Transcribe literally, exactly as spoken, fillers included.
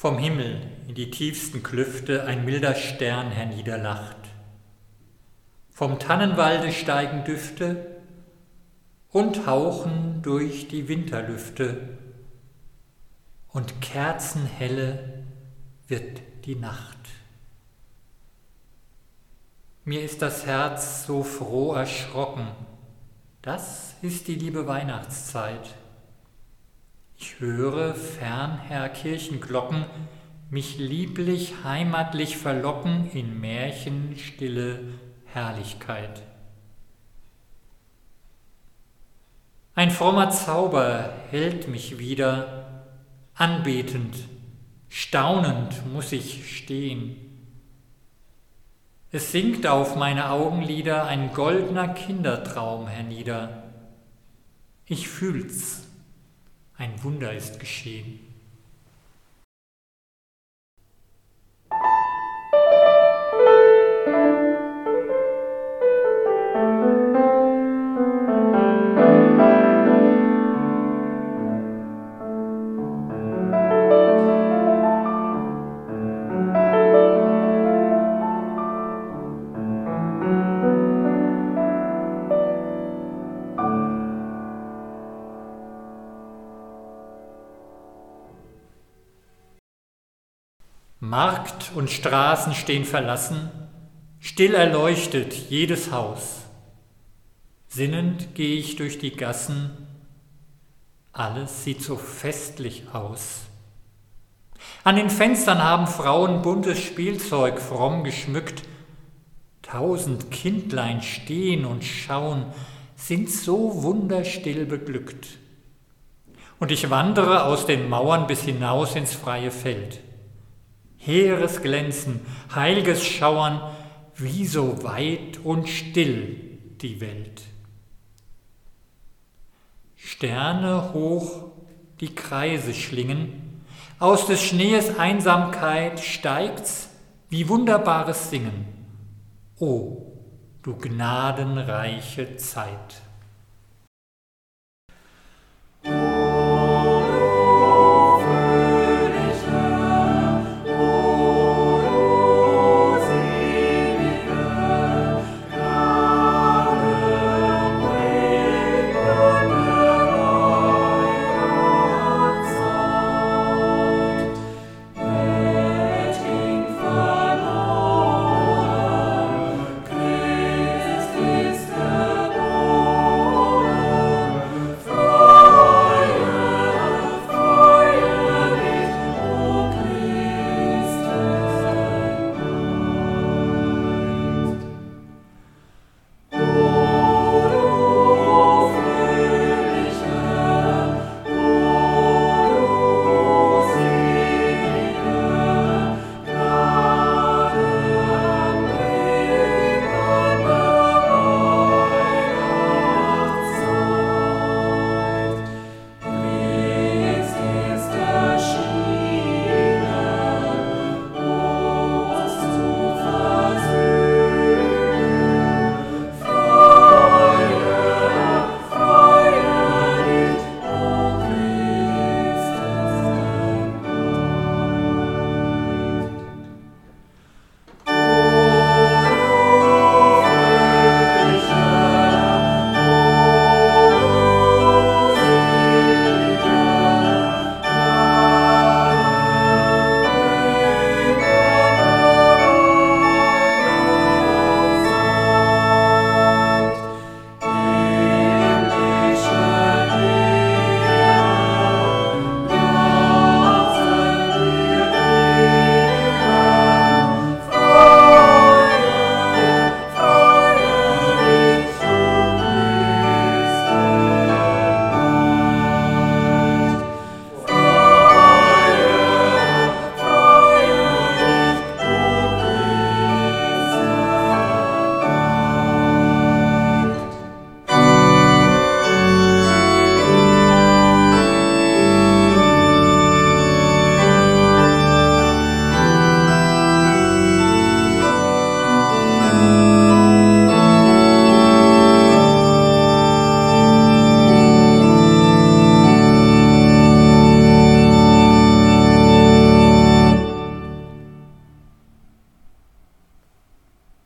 Vom Himmel in die tiefsten Klüfte ein milder Stern herniederlacht. Vom Tannenwalde steigen Düfte und hauchen durch die Winterlüfte, und kerzenhelle wird die Nacht. Mir ist das Herz so froh erschrocken, das ist die liebe Weihnachtszeit. Ich höre fernher Kirchenglocken mich lieblich heimatlich verlocken in märchenstille Herrlichkeit. Ein frommer Zauber hält mich wieder, anbetend, staunend muss ich stehen. Es sinkt auf meine Augenlider ein goldener Kindertraum hernieder. Ich fühl's, ein Wunder ist geschehen. Markt und Straßen stehen verlassen, still erleuchtet jedes Haus. Sinnend gehe ich durch die Gassen, alles sieht so festlich aus. An den Fenstern haben Frauen buntes Spielzeug fromm geschmückt. Tausend Kindlein stehen und schauen, sind so wunderstill beglückt. Und ich wandere aus den Mauern bis hinaus ins freie Feld. Heeres Glänzen, heilges Schauern, wie so weit und still die Welt. Sterne hoch die Kreise schlingen, aus des Schnees Einsamkeit steigt's wie wunderbares Singen. O, du gnadenreiche Zeit!